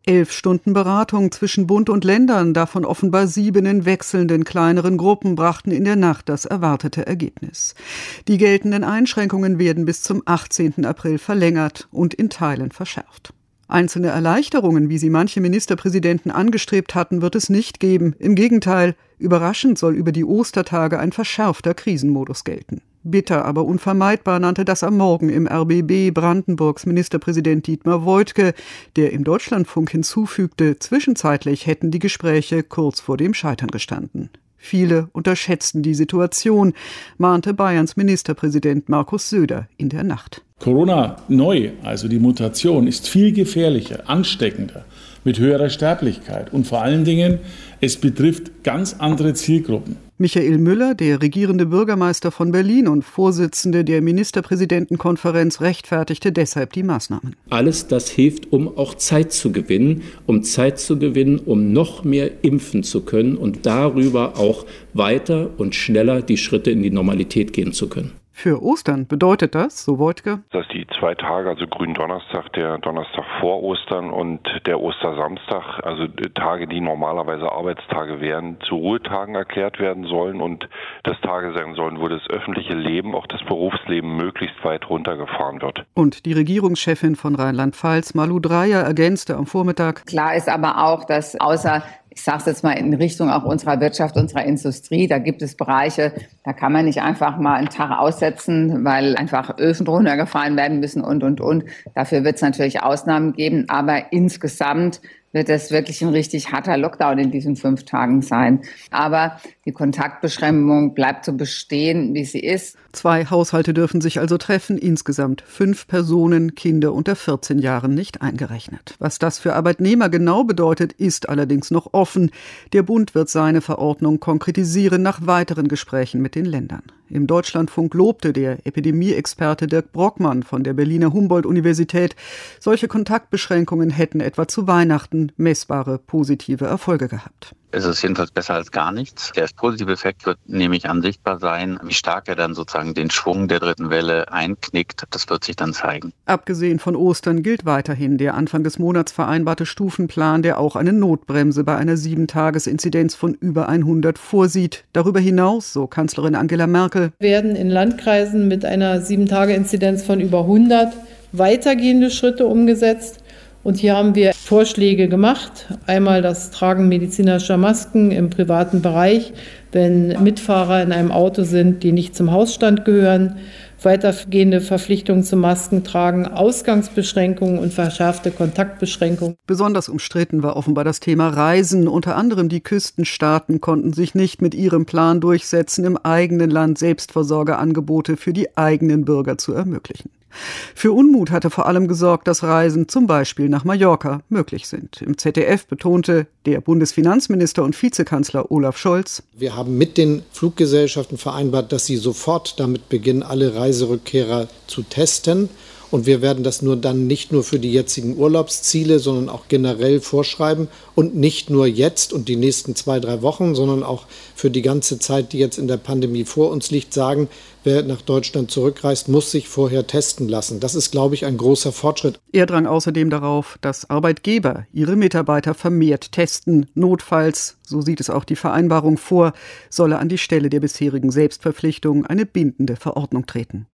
11 Stunden Beratung zwischen Bund und Ländern, davon offenbar 7 in wechselnden kleineren Gruppen, brachten in der Nacht das erwartete Ergebnis. Die geltenden Einschränkungen werden bis zum 18. April verlängert und in Teilen verschärft. Einzelne Erleichterungen, wie sie manche Ministerpräsidenten angestrebt hatten, wird es nicht geben. Im Gegenteil, überraschend soll über die Ostertage ein verschärfter Krisenmodus gelten. Bitter, aber unvermeidbar nannte das am Morgen im RBB Brandenburgs Ministerpräsident Dietmar Woidke, der im Deutschlandfunk hinzufügte, zwischenzeitlich hätten die Gespräche kurz vor dem Scheitern gestanden. Viele unterschätzten die Situation, mahnte Bayerns Ministerpräsident Markus Söder in der Nacht. Corona neu, also die Mutation, ist viel gefährlicher, ansteckender, mit höherer Sterblichkeit und vor allen Dingen, es betrifft ganz andere Zielgruppen. Michael Müller, der regierende Bürgermeister von Berlin und Vorsitzende der Ministerpräsidentenkonferenz, rechtfertigte deshalb die Maßnahmen. Alles das hilft, um auch Zeit zu gewinnen, um noch mehr impfen zu können und darüber auch weiter und schneller die Schritte in die Normalität gehen zu können. Für Ostern bedeutet das, so Woidke, dass die 2 Tage, also Gründonnerstag, der Donnerstag vor Ostern und der Ostersamstag, also Tage, die normalerweise Arbeitstage wären, zu Ruhetagen erklärt werden sollen und das Tage sein sollen, wo das öffentliche Leben, auch das Berufsleben möglichst weit runtergefahren wird. Und die Regierungschefin von Rheinland-Pfalz, Malu Dreyer, ergänzte am Vormittag: Klar ist aber auch, dass außer, ich sage es jetzt mal in Richtung auch unserer Wirtschaft, unserer Industrie, da gibt es Bereiche, da kann man nicht einfach mal einen Tag aussetzen, weil einfach Öfen runtergefahren werden müssen und. Dafür wird es natürlich Ausnahmen geben, aber insgesamt wird es wirklich ein richtig harter Lockdown in diesen 5 Tagen sein. Aber die Kontaktbeschränkung bleibt so bestehen, wie sie ist. 2 Haushalte dürfen sich also treffen, insgesamt 5 Personen, Kinder unter 14 Jahren nicht eingerechnet. Was das für Arbeitnehmer genau bedeutet, ist allerdings noch offen. Der Bund wird seine Verordnung konkretisieren nach weiteren Gesprächen mit den Ländern. Im Deutschlandfunk lobte der Epidemie-Experte Dirk Brockmann von der Berliner Humboldt-Universität, solche Kontaktbeschränkungen hätten etwa zu Weihnachten messbare positive Erfolge gehabt. Es ist jedenfalls besser als gar nichts. Der positive Effekt wird nämlich ansichtbar sein. Wie stark er dann sozusagen den Schwung der dritten Welle einknickt, das wird sich dann zeigen. Abgesehen von Ostern gilt weiterhin der Anfang des Monats vereinbarte Stufenplan, der auch eine Notbremse bei einer 7-Tages-Inzidenz von über 100 vorsieht. Darüber hinaus, so Kanzlerin Angela Merkel, werden in Landkreisen mit einer 7-Tage-Inzidenz von über 100 weitergehende Schritte umgesetzt. Und hier haben wir Vorschläge gemacht. Einmal das Tragen medizinischer Masken im privaten Bereich, wenn Mitfahrer in einem Auto sind, die nicht zum Hausstand gehören. Weitergehende Verpflichtungen zum Maskentragen, Ausgangsbeschränkungen und verschärfte Kontaktbeschränkungen. Besonders umstritten war offenbar das Thema Reisen. Unter anderem die Küstenstaaten konnten sich nicht mit ihrem Plan durchsetzen, im eigenen Land Selbstversorgerangebote für die eigenen Bürger zu ermöglichen. Für Unmut hatte vor allem gesorgt, dass Reisen zum Beispiel nach Mallorca möglich sind. Im ZDF betonte der Bundesfinanzminister und Vizekanzler Olaf Scholz: Wir haben mit den Fluggesellschaften vereinbart, dass sie sofort damit beginnen, alle Reiserückkehrer zu testen. Und wir werden das dann nicht nur für die jetzigen Urlaubsziele, sondern auch generell vorschreiben. Und nicht nur jetzt und die nächsten 2-3 Wochen, sondern auch für die ganze Zeit, die jetzt in der Pandemie vor uns liegt, sagen, wer nach Deutschland zurückreist, muss sich vorher testen lassen. Das ist, glaube ich, ein großer Fortschritt. Er drang außerdem darauf, dass Arbeitgeber ihre Mitarbeiter vermehrt testen. Notfalls, so sieht es auch die Vereinbarung vor, solle an die Stelle der bisherigen Selbstverpflichtung eine bindende Verordnung treten.